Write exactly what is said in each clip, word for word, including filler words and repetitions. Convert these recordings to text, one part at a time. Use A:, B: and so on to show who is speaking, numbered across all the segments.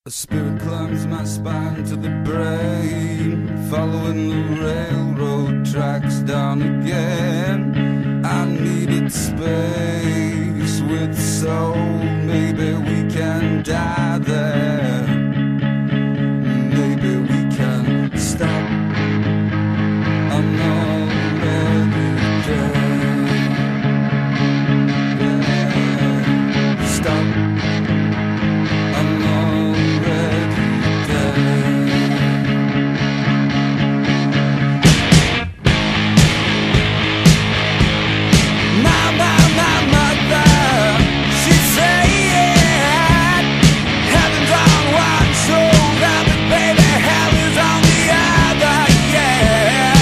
A: A spirit climbs my spine to the brain, following the railroad tracks down again. I needed space with soul, maybe we can die there. Maybe we can stop. I'm already dead. Yeah. Stop. I'm already dead. My, my, my mother, she said, heaven's on one shoulder, but baby, hell is on the other, yeah.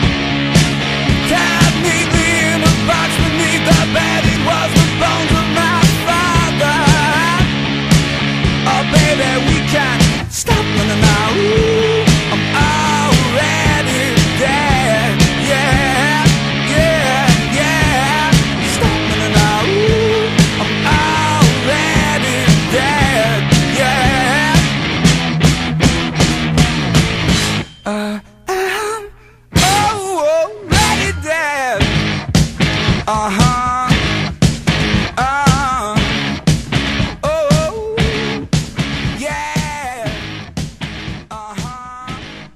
A: Tied neatly in a box beneath the bed, it was the bones of my father. Oh baby, we can't stop running now. Ooh, I'm already dead. Yeah, yeah, yeah. Stop running now. Ooh, I'm already dead. Yeah. Uh, I'm already dead. Uh huh. Uh. Oh. Yeah. Uh-huh.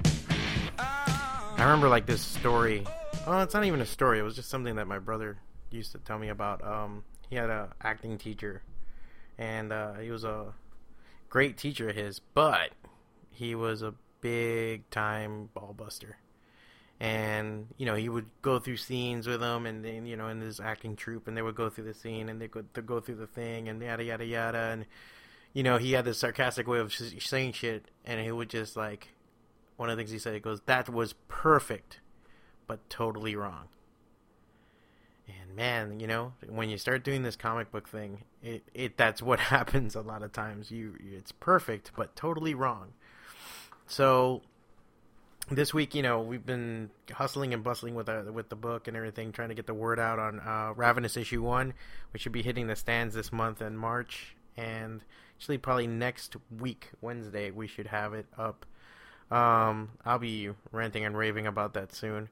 B: I remember like this story. Oh, it's not even a story. It was just something that my brother used to tell me about. Um, he had a acting teacher, and uh, he was a great teacher of his, but he was a big time ball buster. And you know, he would go through scenes with them, and then you know, in his acting troupe, and they would go through the scene, and they would go through the thing, and yada yada yada, and you know, he had this sarcastic way of sh- saying shit, and he would just like, one of the things he said, he goes, "That was perfect, but totally wrong." And man, you know, when you start doing this comic book thing, it, it that's what happens a lot of times. You, it's perfect, but totally wrong. So this week, you know, we've been hustling and bustling with the, with the book and everything, trying to get the word out on uh, Ravenous issue one, which should be hitting the stands this month in March, and actually probably next week, Wednesday, we should have it up. Um, I'll be ranting and raving about that soon.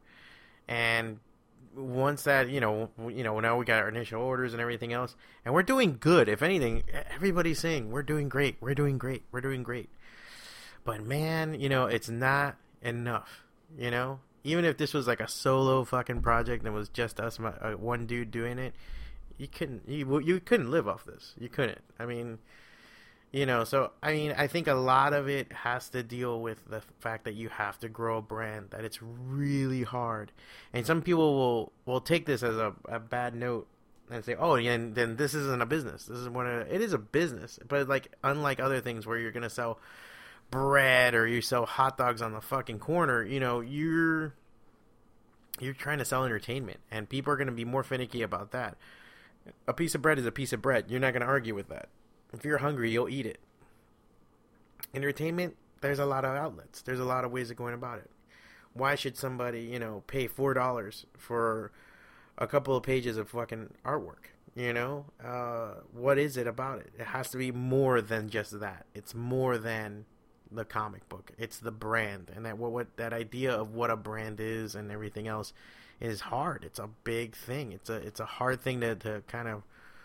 B: And once that, you know, you know, now we got our initial orders and everything else, and we're doing good. If anything, everybody's saying we're doing great, we're doing great, we're doing great. But man, you know, it's not enough. You know, even if this was like a solo fucking project and it was just us, uh, one dude doing it, you couldn't, you you couldn't live off this. You couldn't. I mean. You know, so, I mean, I think a lot of it has to deal with the fact that you have to grow a brand, that it's really hard. And some people will, will take this as a, a bad note and say, oh, yeah, and then this isn't a business. This is one of, it is a business. But, like, unlike other things where you're going to sell bread or you sell hot dogs on the fucking corner, you know, you're, you're trying to sell entertainment. And people are going to be more finicky about that. A piece of bread is a piece of bread. You're not going to argue with that. If you're hungry, you'll eat it. Entertainment, there's a lot of outlets. There's a lot of ways of going about it. Why should somebody, you know, pay four dollars for a couple of pages of fucking artwork? You know? Uh, what is it about it? It has to be more than just that. It's more than the comic book. It's the brand. And that what, what that idea of what a brand is and everything else is hard. It's a big thing. It's a it's a hard thing to, to kind of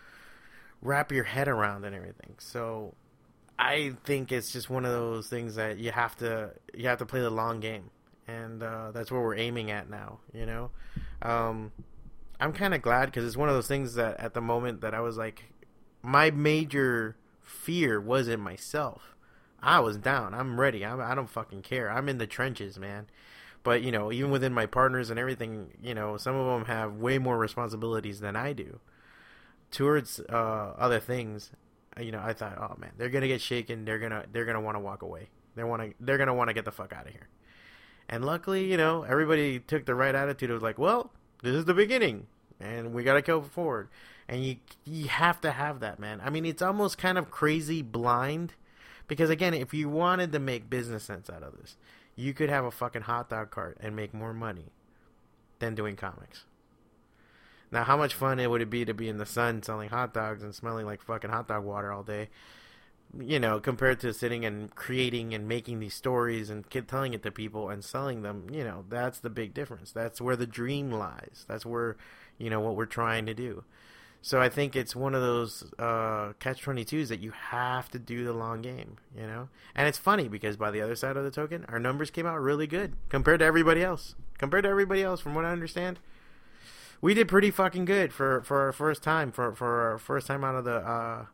B: wrap your head around and everything. So I think it's just one of those things that you have to you have to play the long game, and uh, that's where we're aiming at now. You know, um, I'm kind of glad because it's one of those things that at the moment that I was like, my major fear wasn't myself. I was down. I'm ready. I'm, I don't fucking care. I'm in the trenches, man. But you know, even within my partners and everything, you know, some of them have way more responsibilities than I do towards uh, other things. You know, I thought, oh man, they're gonna get shaken. They're gonna they're gonna want to walk away. They want to they're gonna want to get the fuck out of here. And luckily, you know, everybody took the right attitude. It was like, well, this is the beginning, and we gotta go forward. And you you have to have that, man. I mean, it's almost kind of crazy blind, because again, if you wanted to make business sense out of this, you could have a fucking hot dog cart and make more money than doing comics. Now, how much fun it would it be to be in the sun selling hot dogs and smelling like fucking hot dog water all day? you know, compared to sitting and creating and making these stories and telling it to people and selling them, you know, that's the big difference. That's where the dream lies. That's where, you know, what we're trying to do. So I think it's one of those uh, catch twenty-twos that you have to do the long game, you know? And it's funny because by the other side of the token, our numbers came out really good compared to everybody else. Compared to everybody else, from what I understand, we did pretty fucking good for, for our first time, for, for our first time out of the, uh,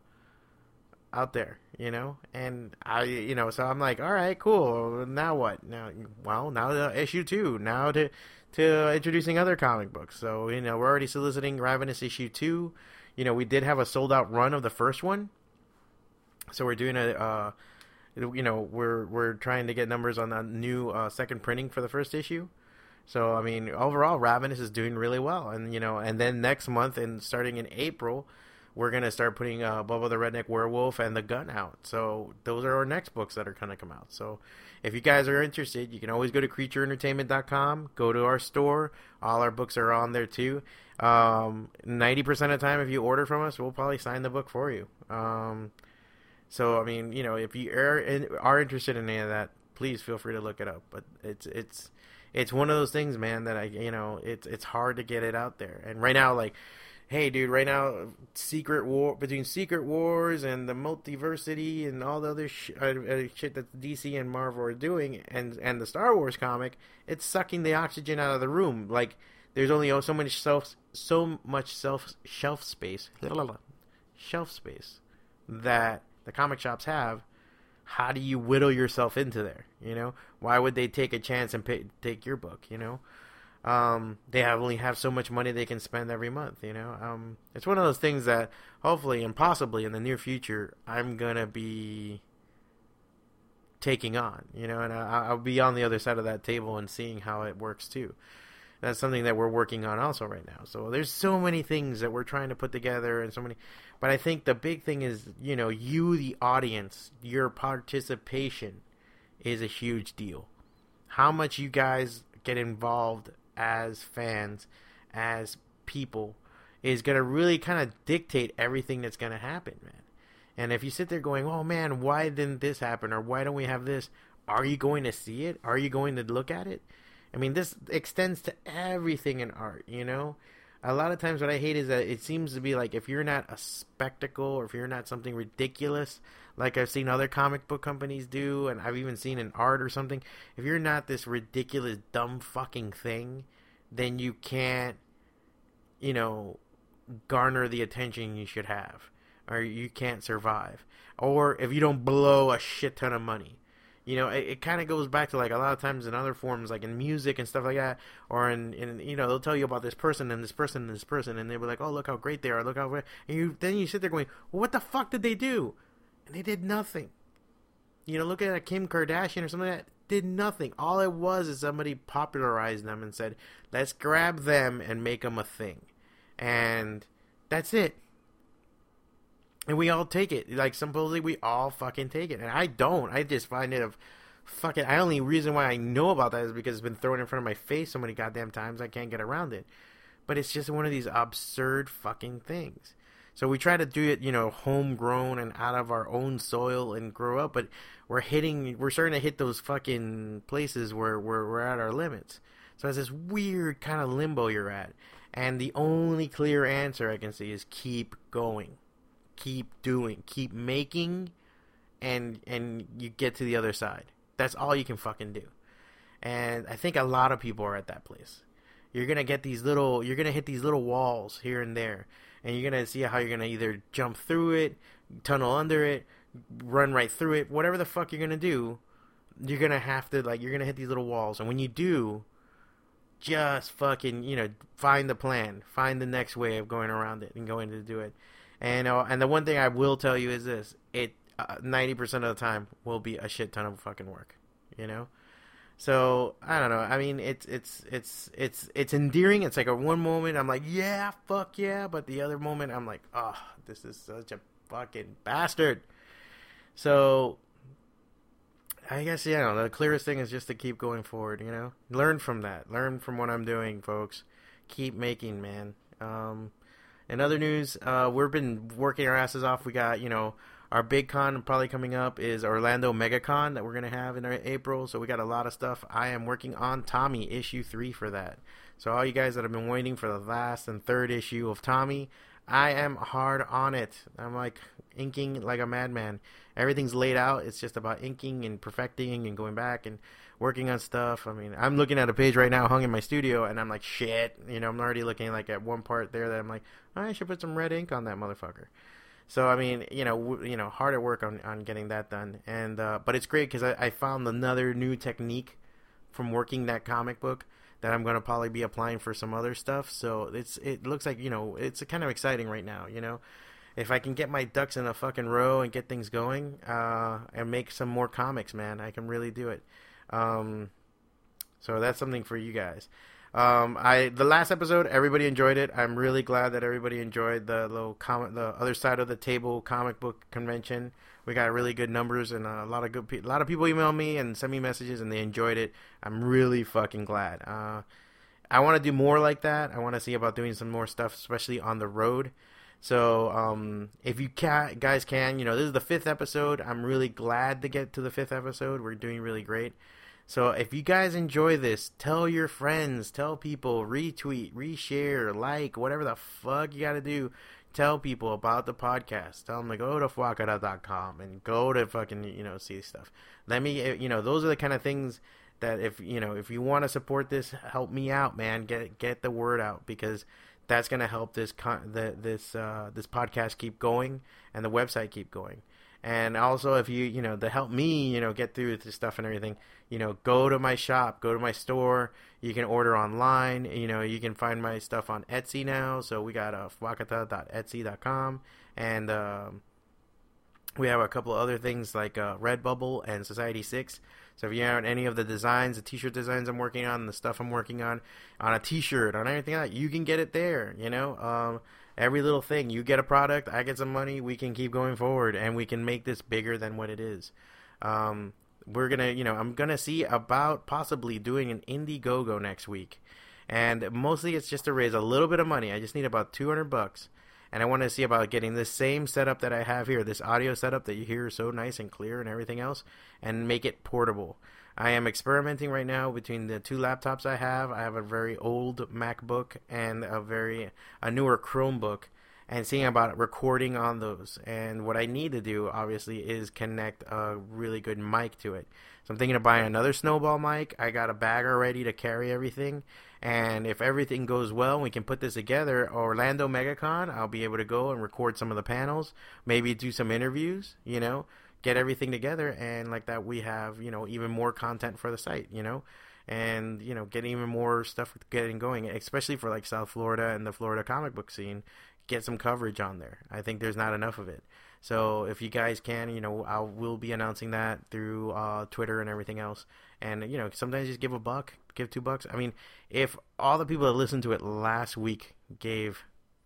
B: out there, you know? And I, you know, so I'm like, all right, cool. Now what? Now, well, now the issue two, now to... to introducing other comic books. So, you know, we're already soliciting Ravenous issue two. You know, we did have a sold out run of the first one. So we're doing a, uh, you know, we're, we're trying to get numbers on the new uh, second printing for the first issue. So, I mean, overall, Ravenous is doing really well. And, you know, and then next month and starting in April, we're going to start putting uh, Bubba the Redneck Werewolf and The Gun out. So those are our next books that are going to come out. So if you guys are interested, you can always go to creature entertainment dot com, go to our store. All our books are on there too. Um, ninety percent of the time, if you order from us, we'll probably sign the book for you. Um, so, I mean, you know, if you are, in, are interested in any of that, please feel free to look it up. But it's it's it's one of those things, man, that I, you know, it's it's hard to get it out there. And right now, like, hey, dude, right now, Secret War, between Secret Wars and the Multiversity and all the other sh- uh, uh, shit that D C and Marvel are doing, and and the Star Wars comic, it's sucking the oxygen out of the room. Like, there's only oh, so much self, so much self shelf space, shelf space that the comic shops have. How do you whittle yourself into there? You know, why would they take a chance and pay, take your book? You know. Um, they have only have so much money they can spend every month, you know. Um, it's one of those things that hopefully and possibly in the near future I'm gonna be taking on, you know, and I, I'll be on the other side of that table and seeing how it works too. That's something that we're working on also right now. So there's so many things that we're trying to put together, and so many. But I think the big thing is, you know, you, the audience, your participation is a huge deal. How much you guys get involved as fans, as people, is going to really kind of dictate everything that's going to happen, man. And if you sit there going, oh man, why didn't this happen, or why don't we have this, are you going to see it? Are you going to look at it? I mean, this extends to everything in art, you know. A lot of times what I hate is that it seems to be like, if you're not a spectacle, or if you're not something ridiculous, like I've seen other comic book companies do, and I've even seen in art or something, if you're not this ridiculous, dumb fucking thing, then you can't, you know, garner the attention you should have, or you can't survive. Or if you don't blow a shit ton of money. You know, it, it kind of goes back to, like, a lot of times in other forms, like in music and stuff like that, or in, in, you know, they'll tell you about this person and this person and this person, and they'll be like, oh, look how great they are, look how great, and you, then you sit there going, well, what the fuck did they do? And they did nothing. You know, look at a Kim Kardashian or something like that, did nothing. All it was is somebody popularized them and said, let's grab them and make them a thing. And that's it. And we all take it. Like, supposedly we all fucking take it. And I don't. I just find it of fucking... The only reason why I know about that is because it's been thrown in front of my face so many goddamn times I can't get around it. But it's just one of these absurd fucking things. So we try to do it, you know, homegrown and out of our own soil and grow up. But we're hitting... We're starting to hit those fucking places where, where we're at our limits. So it's this weird kind of limbo you're at. And the only clear answer I can see is keep going. Keep doing, keep making, and and you get to the other side. That's all you can fucking do. And I think a lot of people are at that place. You're gonna get these little, you're gonna hit these little walls here and there, and you're gonna see how you're gonna either jump through it, tunnel under it, run right through it, whatever the fuck you're gonna do. You're gonna have to, like, you're gonna hit these little walls, and when you do, just fucking, you know, find the plan, find the next way of going around it and going to do it. And uh, and the one thing I will tell you is this: it uh, ninety percent of the time will be a shit ton of fucking work, you know. So I don't know. I mean, it's it's it's it's it's endearing. It's like a one moment I'm like, yeah, fuck yeah, but the other moment I'm like, oh, this is such a fucking bastard. So I guess, you know, the clearest thing is just to keep going forward. You know, learn from that. Learn from what I'm doing, folks. Keep making, man. Um. In other news, uh, we've been working our asses off. We got, you know, Our big con probably coming up is Orlando MegaCon that we're going to have in April. So we got a lot of stuff. I am working on Tommy issue three for that. So all you guys that have been waiting for the last and third issue of Tommy, I am hard on it. I'm like inking like a madman. Everything's laid out. It's just about inking and perfecting and going back and working on stuff. I mean, I'm looking at a page right now hung in my studio, and I'm like, shit. You know, I'm already looking like at one part there that I'm like, oh, I should put some red ink on that motherfucker. So, I mean, you know, w- you know, hard at work on, on getting that done. And uh, but it's great because I, I found another new technique from working that comic book that I'm going to probably be applying for some other stuff. So it's it looks like, you know, it's kind of exciting right now, you know. If I can get my ducks in a fucking row and get things going uh, and make some more comics, man, I can really do it. Um, so that's something for you guys. Um, I the last episode, everybody enjoyed it. I'm really glad that everybody enjoyed the little comic, the other side of the table comic book convention. We got really good numbers, and a lot of good, pe- a lot of people emailed me and sent me messages, and they enjoyed it. I'm really fucking glad. Uh, I want to do more like that. I want to see about doing some more stuff, especially on the road. So, um, if you can, guys can, you know, this is the fifth episode. I'm really glad to get to the fifth episode. We're doing really great. So if you guys enjoy this, tell your friends, tell people, retweet, reshare, like, whatever the fuck you got to do. Tell people about the podcast. Tell them to go to fwakata dot com and go to fucking, you know, see stuff. Let me, you know, those are the kind of things that if, you know, if you want to support this, help me out, man. Get get the word out, because that's going to help this con- the, this uh, this podcast keep going and the website keep going. And also, if you, you know, to help me, you know, get through this stuff and everything, you know, go to my shop, go to my store. You can order online. You know, you can find my stuff on Etsy now. So we got uh, fwakata dot etsy dot com. And um, we have a couple of other things like uh, Redbubble and Society six. So if you have any of the designs, the t-shirt designs I'm working on, the stuff I'm working on, on a t-shirt, on anything like that, you can get it there, you know. Um, every little thing. You get a product, I get some money, we can keep going forward, and we can make this bigger than what it is. Um, we're going to, you know, I'm going to see about possibly doing an Indiegogo next week. And mostly it's just to raise a little bit of money. I just need about two hundred bucks. And I want to see about getting this same setup that I have here, this audio setup that you hear is so nice and clear and everything else, and make it portable. I am experimenting right now between the two laptops I have. I have a very old MacBook and a very a newer Chromebook, and seeing about recording on those. And what I need to do, obviously, is connect a really good mic to it. So I'm thinking of buying another Snowball mic. I got a bag already to carry everything. And if everything goes well, we can put this together. Orlando MegaCon, I'll be able to go and record some of the panels, maybe do some interviews, you know, get everything together. And like that, we have, you know, even more content for the site, you know, and, you know, get even more stuff getting going, especially for like South Florida and the Florida comic book scene. Get some coverage on there. I think there's not enough of it. So if you guys can, you know, I will be announcing that through uh, Twitter and everything else. And, you know, sometimes just give a buck, give two bucks. I mean, if all the people that listened to it last week gave,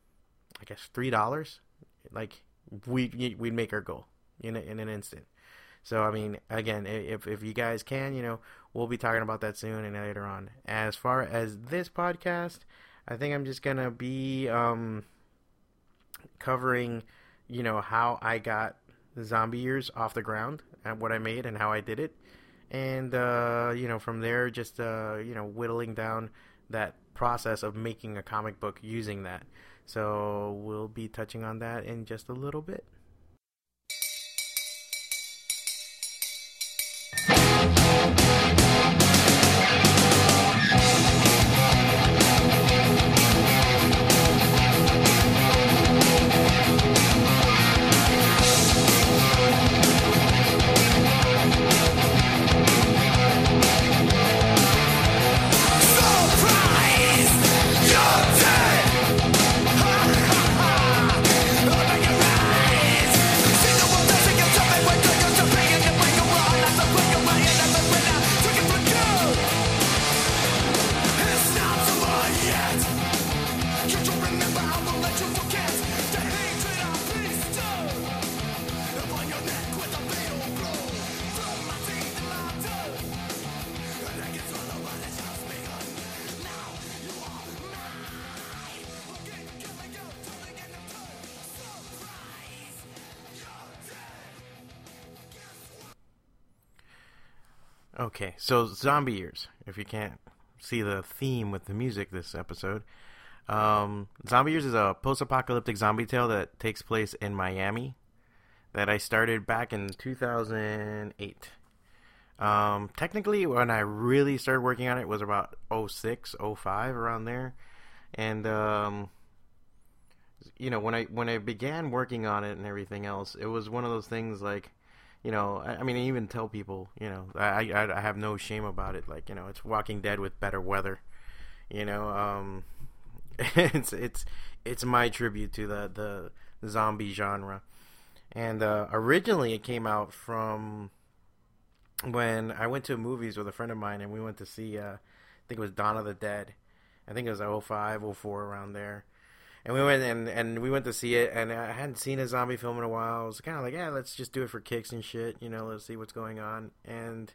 B: I guess, three dollars, like, we, we'd make our goal in, a, in an instant. So, I mean, again, if if you guys can, you know, we'll be talking about that soon and later on. As far as this podcast, I think I'm just going to be um, covering, you know, how I got the Zombie Years off the ground and what I made and how I did it. And, uh, you know, from there, just, uh, you know, whittling down that process of making a comic book using that. So we'll be touching on that in just a little bit.
A: Surprise! You're dead! Ha ha ha!
B: Okay, so zombie years. If you can't see the theme with the music this episode, um, Zombie Years is a post-apocalyptic zombie tale that takes place in Miami that I started back in two thousand eight. Um, technically, when I really started working on it was about oh six, oh five, around there. And, um, you know, when I when I began working on it and everything else, it was one of those things like, you know, I, I mean, I even tell people, you know, I, I I have no shame about it. Like, you know, it's Walking Dead with better weather. You know, um, it's it's it's my tribute to the the zombie genre. And uh, originally, it came out from when I went to movies with a friend of mine, and we went to see, uh, I think it was Dawn of the Dead. I think it was oh five, oh four, around there. And we went and, and we went to see it, and I hadn't seen a zombie film in a while. I was kind of like, yeah, let's just do it for kicks and shit, you know, let's see what's going on. And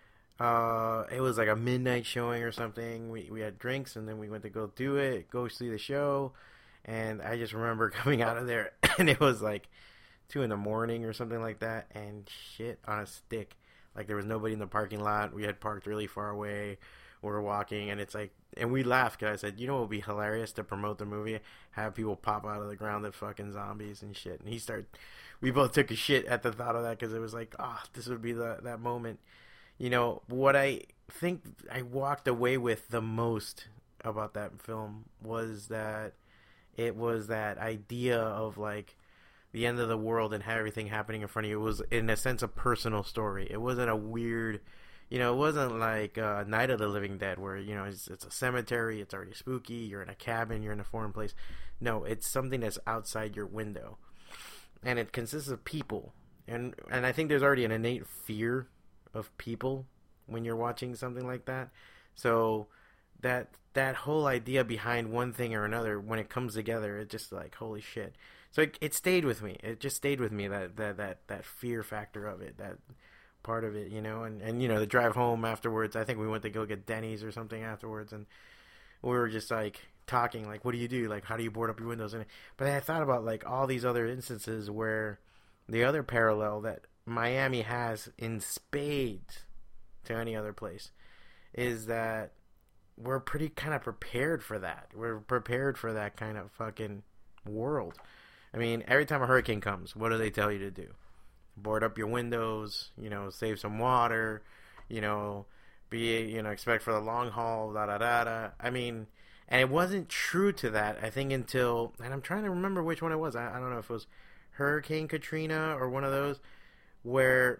B: uh, it was like a midnight showing or something. We we had drinks, and then we went to go do it, go see the show. And I just remember coming out of there, and it was like two in the morning or something like that, and shit on a stick. Like, there was nobody in the parking lot. We had parked really far away. We were walking, and it's like, and we laughed because I said, you know what would be hilarious to promote the movie? Have people pop out of the ground that fucking zombies and shit. And he started, we both took a shit at the thought of that because it was like, ah, oh, this would be the, that moment. You know, what I think I walked away with the most about that film was that it was that idea of like the end of the world and have everything happening in front of you. It was, in a sense, a personal story. It wasn't a weird... You know, it wasn't like uh, Night of the Living Dead where, you know, it's, it's a cemetery, it's already spooky, you're in a cabin, you're in a foreign place. No, it's something that's outside your window. And it consists of people. And and I think there's already an innate fear of people when you're watching something like that. So that that whole idea behind one thing or another, when it comes together, it just like, holy shit. So it, it stayed with me. It just stayed with me, that, that, that, that fear factor of it, that... part of it, you know, and, and, you know, the drive home afterwards, I think we went to go get Denny's or something afterwards, and we were just, like, talking, like, what do you do? Like, how do you board up your windows? And But I thought about, like, all these other instances where the other parallel that Miami has in spades to any other place is that we're pretty kind of prepared for that. We're prepared for that kind of fucking world. I mean, every time a hurricane comes, what do they tell you to do? Board up your windows, you know, save some water, you know, be, you know, expect for the long haul, da da da da. I mean, and it wasn't true to that, I think, until, and I'm trying to remember which one it was. I, I don't know if it was Hurricane Katrina or one of those, where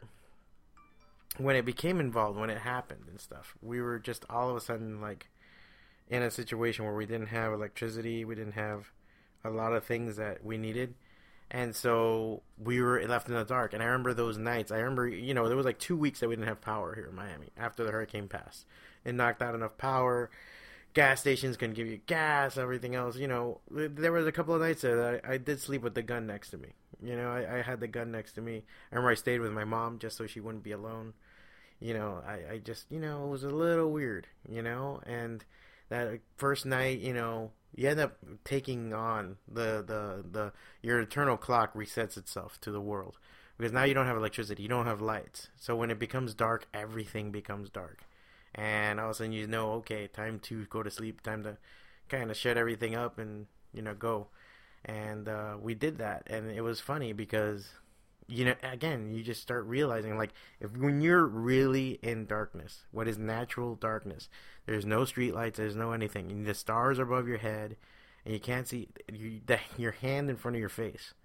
B: when it became involved, when it happened and stuff, we were just all of a sudden, like, in a situation where we didn't have electricity, we didn't have a lot of things that we needed. And so we were left in the dark. And I remember those nights. I remember, you know, there was like two weeks that we didn't have power here in Miami after the hurricane passed. It knocked out enough power. Gas stations couldn't give you gas, everything else. You know, there was a couple of nights there that I, I did sleep with the gun next to me. You know, I, I had the gun next to me. I remember I stayed with my mom just so she wouldn't be alone. You know, I, I just, you know, it was a little weird, you know. And that first night, you know, you end up taking on the, the, the, your eternal clock resets itself to the world. Because now you don't have electricity, you don't have lights. So when it becomes dark, everything becomes dark. And all of a sudden you know, okay, time to go to sleep, time to kind of shut everything up and, you know, go. And uh, we did that. And it was funny because, you know, again, you just start realizing, like, if when you're really in darkness, what is natural darkness, there's no street lights, there's no anything, and the stars are above your head, and you can't see you, the, your hand in front of your face.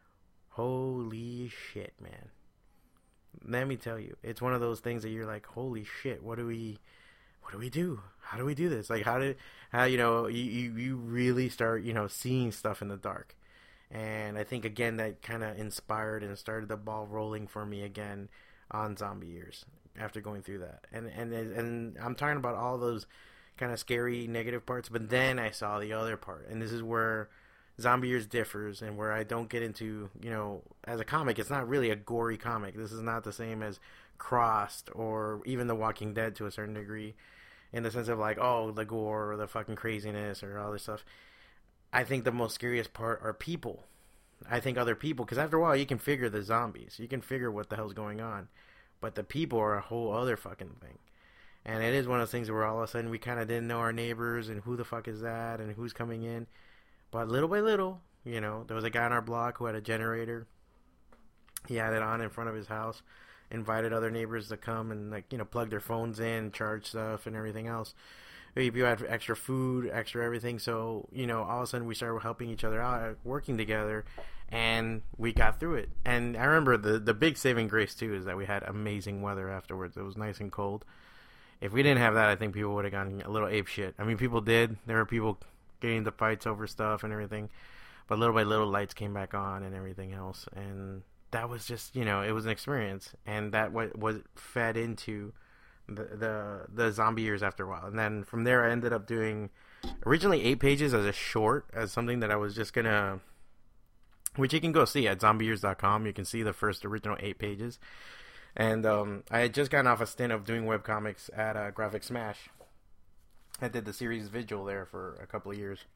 B: Holy shit, man. Let me tell you, it's one of those things that you're like, holy shit, what do we, what do we do? How do we do this? Like, how did, how, you know, you, you, you really start, you know, seeing stuff in the dark. And I think, again, that kind of inspired and started the ball rolling for me again on Zombie Years after going through that. And and and I'm talking about all those kind of scary, negative parts, but then I saw the other part. And this is where Zombie Years differs and where I don't get into, you know, as a comic, it's not really a gory comic. This is not the same as Crossed or even The Walking Dead to a certain degree in the sense of, like, oh, the gore or the fucking craziness or all this stuff. I think the most scariest part are people. I think other people, because after a while you can figure the zombies. You can figure what the hell's going on. but the people are a whole other fucking thing. And it is one of those things where all of a sudden we kind of didn't know our neighbors and who the fuck is that and who's coming in. But little by little, you know, there was a guy on our block who had a generator. He had it on in front of his house, invited other neighbors to come and, like, you know, plug their phones in, charge stuff and everything else. People had extra food, extra everything. So, you know, all of a sudden we started helping each other out, working together, and we got through it. And I remember the, the big saving grace, too, is that we had amazing weather afterwards. It was nice and cold. If we didn't have that, I think people would have gone a little ape shit. I mean, people did. There were people getting into fights over stuff and everything. But little by little, lights came back on and everything else. And that was just, you know, it was an experience. And that was, was fed into the, the the zombie years after a while. And then from there, I ended up doing originally eight pages as a short, as something that I was just going to, which you can go see at zombie years dot com. You can see the first original eight pages. And um, I had just gotten off a stint of doing webcomics at uh, Graphic Smash. I did the series Vigil there for a couple of years.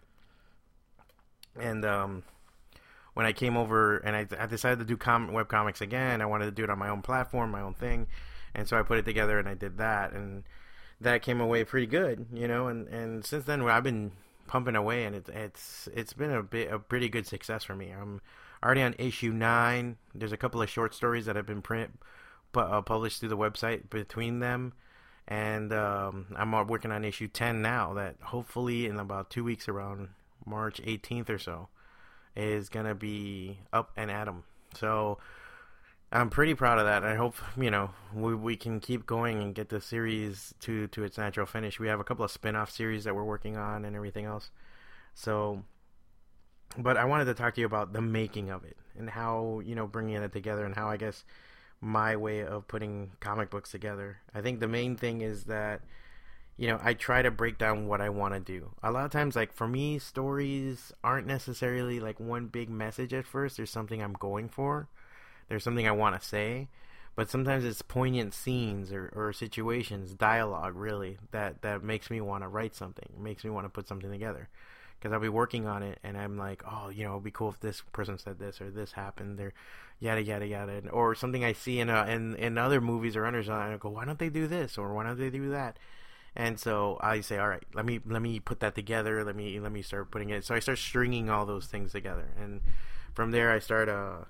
B: And um, when I came over and I, I decided to do com- webcomics again, I wanted to do it on my own platform, my own thing. And so I put it together and I did that. And that came away pretty good, you know. And, and since then, I've been pumping away, and it, it's it's been a, bit, a pretty good success for me. I'm already on issue nine. There's a couple of short stories that have been print. Uh, published through the website between them, and um, I'm working on issue ten now that hopefully in about two weeks, around March eighteenth or so, is gonna be up and at 'em. So I'm pretty proud of that. I hope, you know, we we can keep going and get the series to to its natural finish. We have a couple of spin-off series that we're working on and everything else. So, but I wanted to talk to you about the making of it and how, you know, bringing it together, and how, I guess, my way of putting comic books together. I think the main thing is that, you know, I try to break down what I want to do. A lot of times, like, for me, stories aren't necessarily like one big message at first. There's something I'm going for. There's something I want to say. But sometimes it's poignant scenes or, or situations, dialogue, really, that, that makes me want to write something, makes me want to put something together. Because I'll be working on it, and I'm like, oh, you know, it'd be cool if this person said this, or this happened, or yada, yada, yada. Or something I see in a, in, in other movies or others, and I go, why don't they do this, or why don't they do that? And so I say, all right, let me let me put that together, let me let me start putting it. So I start stringing all those things together. And from there, I start uh,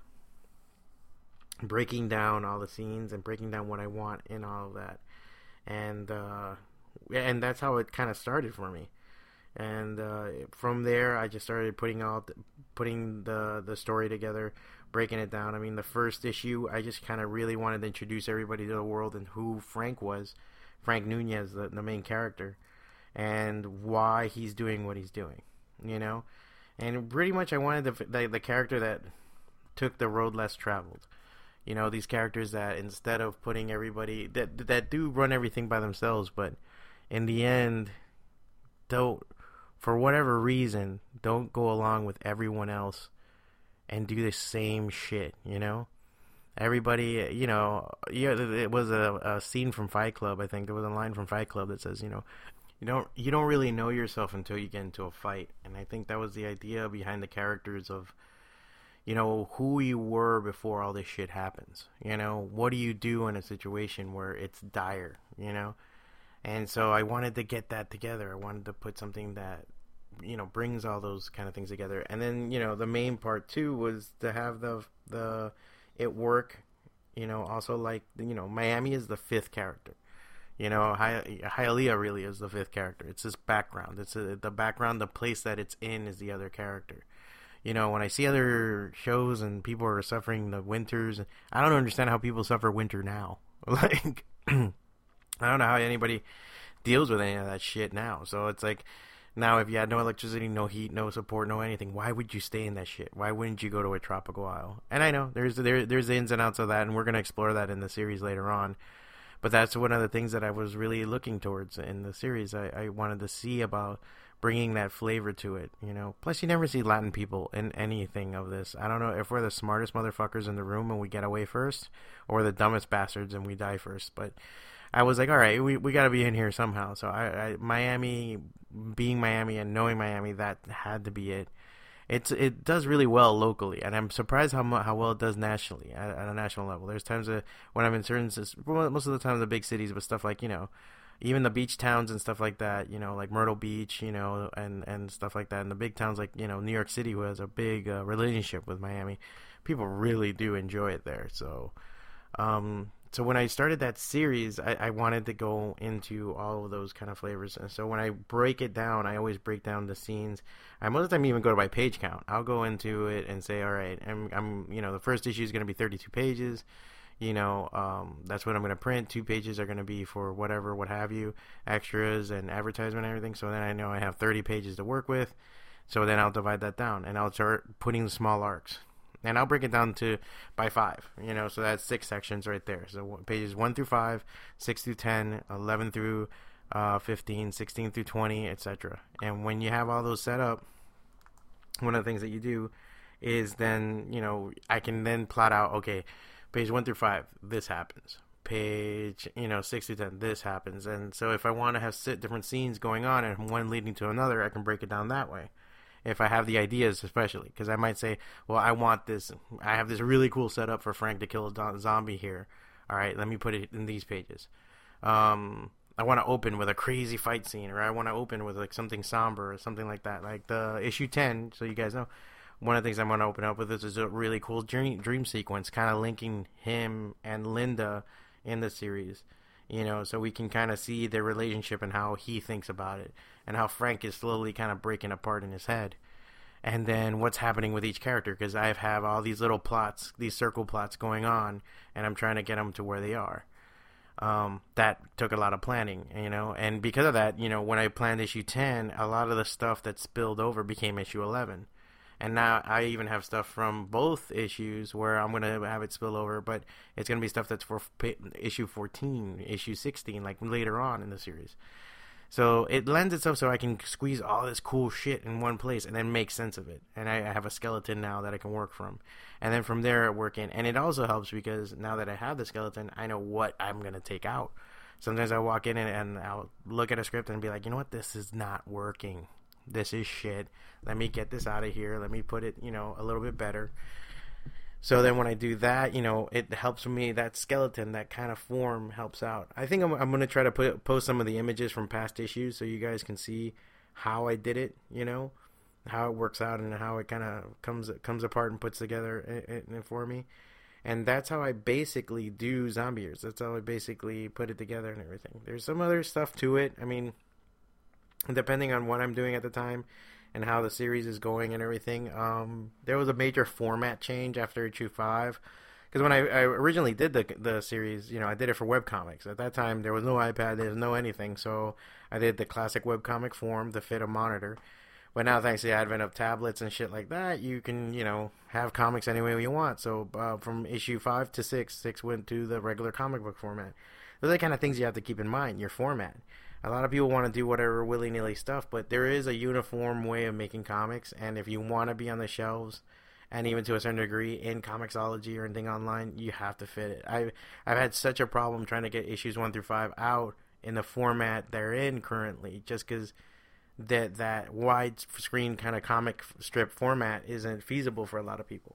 B: breaking down all the scenes and breaking down what I want in all of that. And, uh, and that's how it kind of started for me. And uh, from there, I just started putting out, putting the the story together, breaking it down. I mean, the first issue, I just kind of really wanted to introduce everybody to the world and who Frank was, Frank Nunez, the, the main character, and why he's doing what he's doing, you know. And pretty much, I wanted the the, the character that took the road less traveled. You know, these characters that instead of putting everybody that that do run everything by themselves, but in the end, don't. For whatever reason, don't go along with everyone else and do the same shit, you know? Everybody, you know, yeah, it was a, a scene from Fight Club, I think. There was a line from Fight Club that says, you know, you don't you don't really know yourself until you get into a fight. And I think that was the idea behind the characters of, you know, who you were before all this shit happens. You know, what do you do in a situation where it's dire, you know? And so I wanted to get that together. I wanted to put something that, you know, brings all those kind of things together. And then, you know, the main part too was to have the the it work. You know, also, like, you know, Miami is the fifth character. You know, Hi- Hialeah really is the fifth character. It's this background. It's a, the background, the place that it's in is the other character. You know, when I see other shows and people are suffering the winters, I don't understand how people suffer winter now. Like, I don't know how anybody deals with any of that shit now. So it's like, now if you had no electricity, no heat, no support, no anything, why would you stay in that shit? Why wouldn't you go to a tropical isle? And I know there's there, there's the ins and outs of that, and we're going to explore that in the series later on. But that's one of the things that I was really looking towards in the series. I, I wanted to see about bringing that flavor to it, you know. Plus, you never see Latin people in anything of this. I don't know if we're the smartest motherfuckers in the room and we get away first, or the dumbest bastards and we die first. But I was like, all right, we we got to be in here somehow. So I, I Miami, being Miami and knowing Miami, that had to be it. it's it does really well locally, and I'm surprised how mu- how well it does nationally at, at a national level. There's times that when I'm in certain, well, most of the time the big cities, but stuff like, you know, even the beach towns and stuff like that, you know, like Myrtle Beach, you know, and and stuff like that, and the big towns like, you know, New York City, who has a big uh, relationship with Miami, people really do enjoy it there. So, um, so when I started that series, I, I wanted to go into all of those kind of flavors. And so when I break it down, I always break down the scenes. I most of the time even go to my page count. I'll go into it and say, all right, I'm, I'm you know, the first issue is going to be thirty-two pages. You know, um, that's what I'm going to print. Two pages are going to be for whatever, what have you, extras and advertisement and everything. So then I know I have thirty pages to work with. So then I'll divide that down, and I'll start putting small arcs. And I'll break it down to by five, you know, so that's six sections right there. So pages one through five, six through ten, eleven through uh, fifteen, sixteen through twenty, et cetera. And when you have all those set up, one of the things that you do is then, you know, I can then plot out, okay, page one through five, this happens. Page, you know, six through ten, this happens. And so if I want to have different scenes going on and one leading to another, I can break it down that way. If I have the ideas, especially, because I might say, well, I want this, I have this really cool setup for Frank to kill a zombie here. All right, let me put it in these pages. Um, I want to open with a crazy fight scene, or I want to open with like something somber or something like that. Like the issue ten, so you guys know, one of the things I'm going to open up with is, is a really cool dream, dream sequence, kind of linking him and Linda in the series. You know, so we can kind of see their relationship and how he thinks about it, and how Frank is slowly kind of breaking apart in his head. And then what's happening with each character, because I have all these little plots, these circle plots going on, and I'm trying to get them to where they are. Um, that took a lot of planning, you know, and because of that, you know, when I planned issue ten, a lot of the stuff that spilled over became issue eleven. And now I even have stuff from both issues where I'm going to have it spill over, but it's going to be stuff that's for issue fourteen, issue sixteen, like later on in the series. So it lends itself so I can squeeze all this cool shit in one place and then make sense of it. And I, I have a skeleton now that I can work from. And then from there, work in. And it also helps because now that I have the skeleton, I know what I'm going to take out. Sometimes I walk in and, and I'll look at a script and be like, you know what, this is not working. This is shit. Let me get this out of here. Let me put it, you know, a little bit better. So then when I do that, you know, it helps me. That skeleton, that kind of form helps out. I think I'm, I'm going to try to put post some of the images from past issues so you guys can see how I did it, you know, how it works out and how it kind of comes comes apart and puts together it, it, for me. And that's how I basically do Zombie Years. That's how I basically put it together and everything. There's some other stuff to it. I mean, depending on what I'm doing at the time and how the series is going and everything, um, there was a major format change after issue five. Because when I, I originally did the the series, you know, I did it for webcomics. At that time, there was no iPad, there was no anything, so I did the classic webcomic form to fit a monitor. But now, thanks to the advent of tablets and shit like that, you can, you know, have comics any way you want. So uh, from issue five to six, six went to the regular comic book format. Those are the kind of things you have to keep in mind, your format. A lot of people want to do whatever willy-nilly stuff, but there is a uniform way of making comics, and if you want to be on the shelves, and even to a certain degree in Comixology or anything online, you have to fit it. I've, I've had such a problem trying to get issues one through five out in the format they're in currently, just because that, that widescreen kind of comic strip format isn't feasible for a lot of people.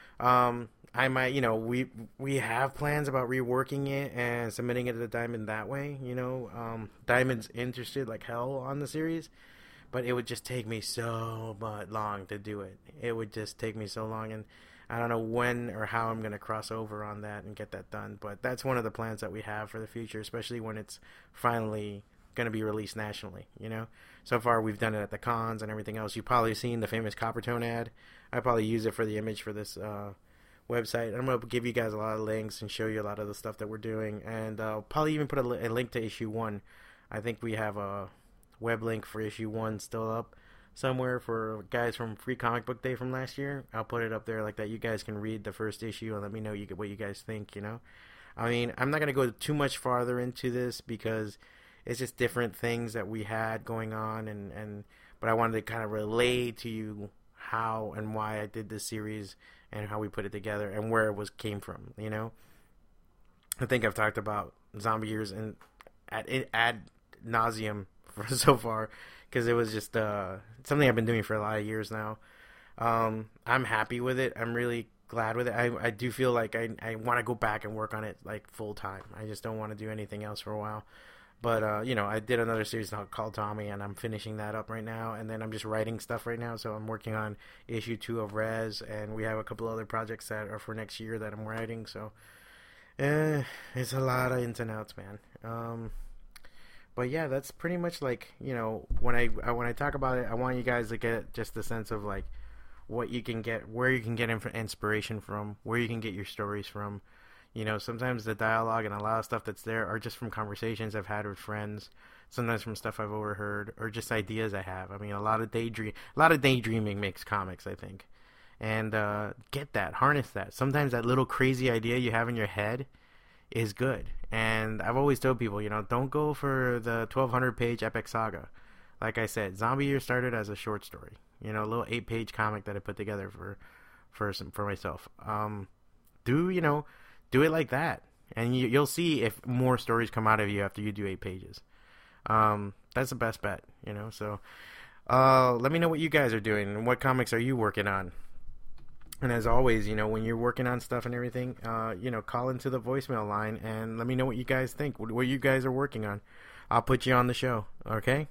B: Um, I might, you know, we we have plans about reworking it and submitting it to Diamond that way, you know. Um, Diamond's interested like hell on the series, but it would just take me so much long to do it. It would just take me so long, and I don't know when or how I'm going to cross over on that and get that done, but that's one of the plans that we have for the future, especially when it's finally going to be released nationally, you know. So far, we've done it at the cons and everything else. You've probably seen the famous Coppertone ad. I probably use it for the image for this uh, website. I'm going to give you guys a lot of links and show you a lot of the stuff that we're doing, and uh, probably even put a, li- a link to issue one. I think we have a web link for issue one still up somewhere for guys from Free Comic Book Day from last year. I'll put it up there like that. You guys can read the first issue and let me know you, what you guys think, you know. I mean, I'm not going to go too much farther into this because it's just different things that we had going on, and, and but I wanted to kind of relay to you how and why I did this series and how we put it together and where it was came from, you know. I think I've talked about Zombie Years and ad, ad nauseum for so far because it was just uh, something I've been doing for a lot of years now. Um, I'm happy with it. I'm really glad with it. I, I do feel like I, I want to go back and work on it like full time. I just don't want to do anything else for a while. But, uh, you know, I did another series called Tommy, and I'm finishing that up right now. And then I'm just writing stuff right now. So I'm working on issue two of Rez, and we have a couple other projects that are for next year that I'm writing. So eh, it's a lot of ins and outs, man. Um, but yeah, that's pretty much like, you know, when I, I when I talk about it, I want you guys to get just the sense of like what you can get, where you can get inspiration from, where you can get your stories from. You know, sometimes the dialogue and a lot of stuff that's there are just from conversations I've had with friends, sometimes from stuff I've overheard, or just ideas I have. I mean, a lot of daydream, a lot of daydreaming makes comics, I think. And uh, get that, harness that. Sometimes that little crazy idea you have in your head is good. And I've always told people, you know, don't go for the twelve hundred page epic saga. Like I said, Zombie Year started as a short story. You know, a little eight page comic that I put together for, for, some, for myself. Um, do, you know... Do it like that, and you, you'll see if more stories come out of you after you do eight pages. Um, that's the best bet, you know. So, uh, let me know what you guys are doing and what comics are you working on. And as always, you know, when you're working on stuff and everything, uh, you know, call into the voicemail line and let me know what you guys think, what, what you guys are working on. I'll put you on the show, okay?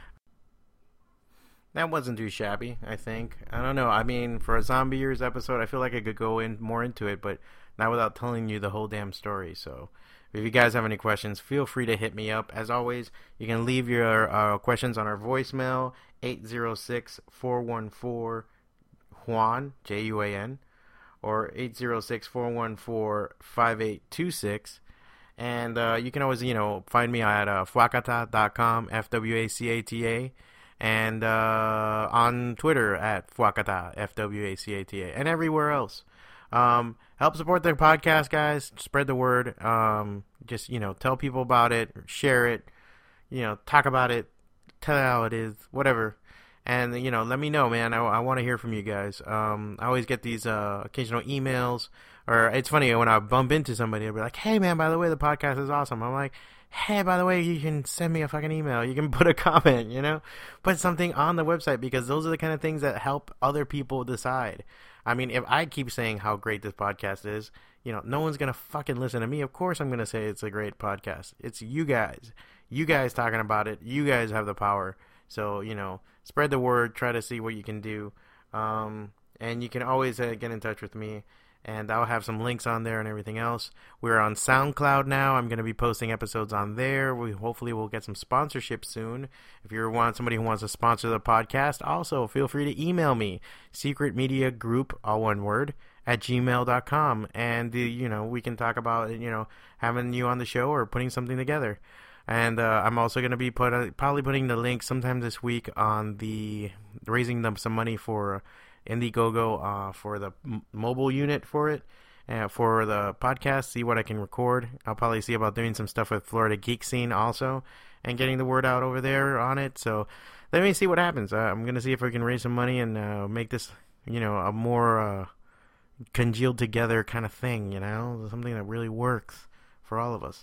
B: That wasn't too shabby, I think. I don't know. I mean, for a Zombie Years episode, I feel like I could go in more into it, but not without telling you the whole damn story. So if you guys have any questions, feel free to hit me up. As always, you can leave your uh, questions on our voicemail, eight zero six, four one four, Juan, J U A N, or eight zero six, four one four, five eight two six. And uh, you can always, you know, find me at uh, fwacata dot com, F W A C A T A. And uh, on Twitter at Fwacata, F W A C A T A, and everywhere else. Um, help support the podcast, guys. Spread the word. Um, just, you know, tell people about it, share it, you know, talk about it, tell how it is, whatever. And, you know, let me know, man. I, I want to hear from you guys. Um, I always get these uh, occasional emails, or it's funny when I bump into somebody, I'll be like, hey, man, by the way, the podcast is awesome. I'm like, hey, by the way, you can send me a fucking email. You can put a comment, you know? Put something on the website, because those are the kind of things that help other people decide. I mean, if I keep saying how great this podcast is, you know, no one's going to fucking listen to me. Of course I'm going to say it's a great podcast. It's you guys. You guys talking about it. You guys have the power. So, you know, spread the word. Try to see what you can do. Um, and you can always uh, get in touch with me. And I'll have some links on there and everything else. We're on SoundCloud now. I'm going to be posting episodes on there. We hopefully will get some sponsorship soon. If you want somebody who wants to sponsor the podcast, also feel free to email me, secretmediagroup, all one word, at gmail dot com. And, uh, you know, we can talk about, you know, having you on the show or putting something together. And uh, I'm also going to be put, uh, probably putting the link sometime this week on the raising them some money for Indiegogo uh, for the m- mobile unit for it, uh, for the podcast, see what I can record. I'll probably see about doing some stuff with Florida Geek Scene also, and getting the word out over there on it. So let me see what happens. Uh, I'm going to see if I can raise some money and uh, make this, you know, a more uh, congealed together kind of thing, you know, something that really works for all of us.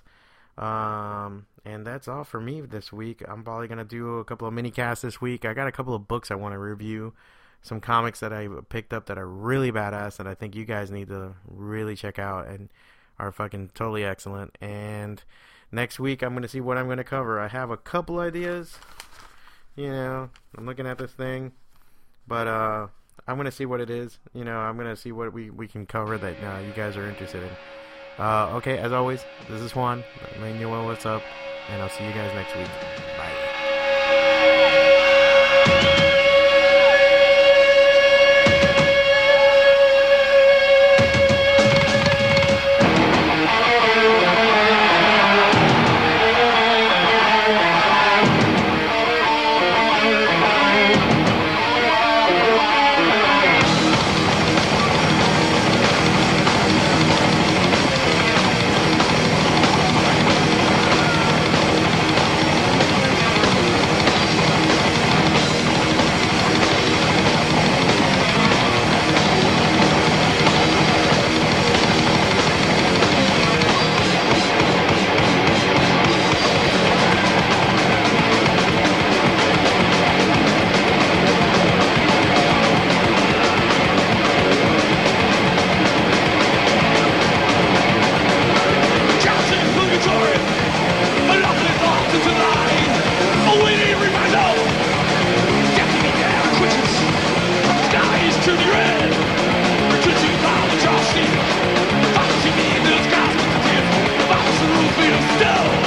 B: Um, and that's all for me this week. I'm probably going to do a couple of mini casts this week. I got a couple of books I want to review. Some comics that I picked up that are really badass that I think you guys need to really check out and are fucking totally excellent. And next week I'm going to see what I'm going to cover. I have a couple ideas. You know, I'm looking at this thing. But uh, I'm going to see what it is. You know, I'm going to see what we, we can cover that uh, you guys are interested in. Uh, okay, as always, this is Juan. Letting you know what's up. And I'll see you guys next week. Bye.
C: made of stone.